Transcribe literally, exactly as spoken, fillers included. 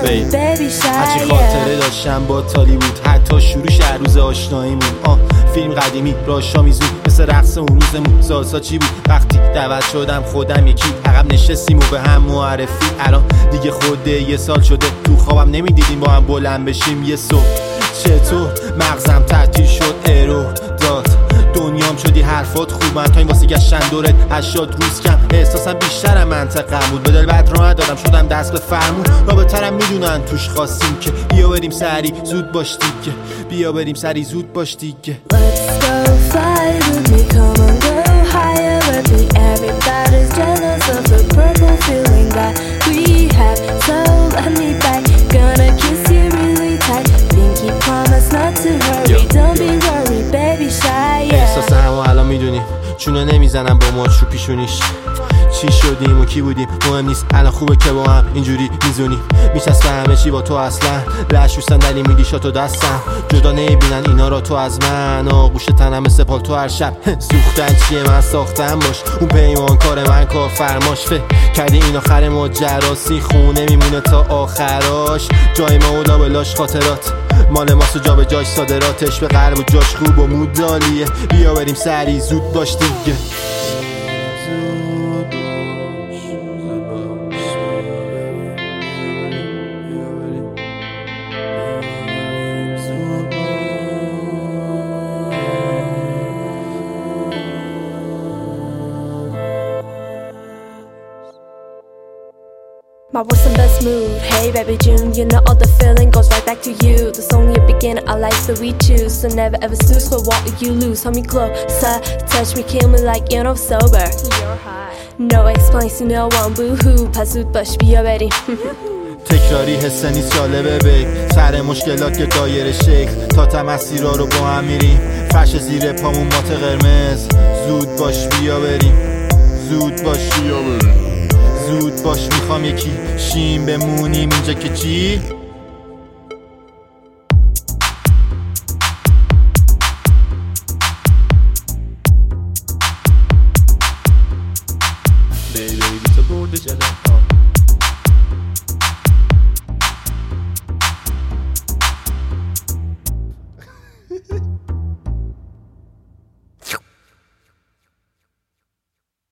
فیل. هرچی خاطره داشتم با تالی بود، حتی شروعش هر روز آشناییمون. آه فیلم قدیمی راشا میزون مثل رقص اون روزمون. سالسا چی بود وقتی دعوت شدم خودم یکی عقب نشستیم و به هم معرفی. الان دیگه خوده یه سال شده تو خوابم نمیدیدیم با هم بلند بشیم یه صبح. چطور مغزم تعطیل شد ارو داد، دنیام شدی حرفات خوبن تا این واسه گشتن دورت هشتاد روز کم. احساسم بیشترم منطقم بود، به دل بد راه ندادم شدم دست به فرمون. رابطرم میدونن توش خواستیم که بیا بریم سری زود باش دیگه، بیا بریم سری زود باش دیگه. Let's go fly with me, come on go higher with me. Everybody's jealous of the purple feeling that we have, so let me back. Gonna kiss you really tight, pinky promise not to hurry. Don't be worried baby shy. احساس همو الان میدونیم چونه نمیزنم با ماچ رو پیشونیش. چی شدیم و کی بودیم مهم نیست، الان خوبه که با هم اینجوری میزونیم. میچسبه همه چی با تو اصلا، لش رو صندلی میدی شاتو دستم. جدا نمیبینن اینا را تو از من، آغوش تنم مثل پال تو هر شب. سوختن چیه من ساختم باش، اون پیمان کار من کار فرماش. فکر کردی این آخر ماجراسی، خونه میمونه تا آخراش. جای ما و لابلاش خاطرات مال ماست و جا به جاش صادراتش. به قلب و جاش خوب و مود دالیه، بیا بریم سری زود باش دیگه. My worst and best mood, hey baby June. You know all the feeling goes right back to you. There's only a beginning, I like so we choose. So never ever snooze for what you lose. Hold me closer, touch me, kill me like you're not sober. You're high. No explaining, no one boo-hoo. پس زود باش بیا بریم. تکراری حس نیست جالبه بی سر مشکلات یه دایره شکل تا تا مسیرها رو با هم میریم. فرش زیر پامون مات قرمز، زود باش بیا بریم، زود باش بیا بریم، زود باش میخوام یکی شیم بمونیم اینجا که چی